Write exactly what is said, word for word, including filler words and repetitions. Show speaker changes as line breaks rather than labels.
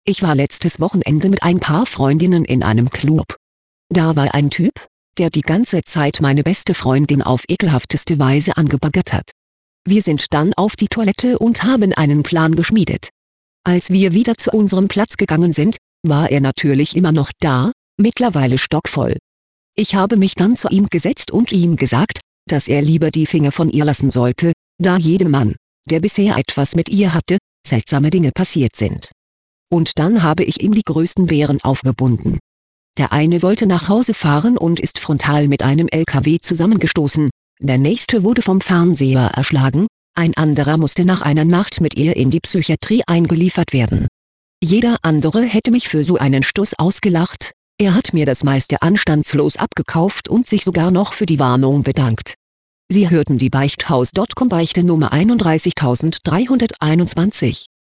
Ich war letztes Wochenende mit ein paar Freundinnen in einem Club. Da war ein Typ, der die ganze Zeit meine beste Freundin auf ekelhafteste Weise angebaggert hat. Wir sind dann auf die Toilette und haben einen Plan geschmiedet. Als wir wieder zu unserem Platz gegangen sind, war er natürlich immer noch da, mittlerweile stockvoll. Ich habe mich dann zu ihm gesetzt und ihm gesagt, dass er lieber die Finger von ihr lassen sollte, da jedem Mann, der bisher etwas mit ihr hatte, seltsame Dinge passiert sind. Und dann habe ich ihm die größten Bären aufgebunden. Der eine wollte nach Hause fahren und ist frontal mit einem L K W zusammengestoßen, der nächste wurde vom Fernseher erschlagen, ein anderer musste nach einer Nacht mit ihr in die Psychiatrie eingeliefert werden. Jeder andere hätte mich für so einen Stuss ausgelacht, er hat mir das meiste anstandslos abgekauft und sich sogar noch für die Warnung bedankt. Sie hörten die Beichthaus Punkt com Beichte Nummer einunddreißigtausenddreihunderteinundzwanzig.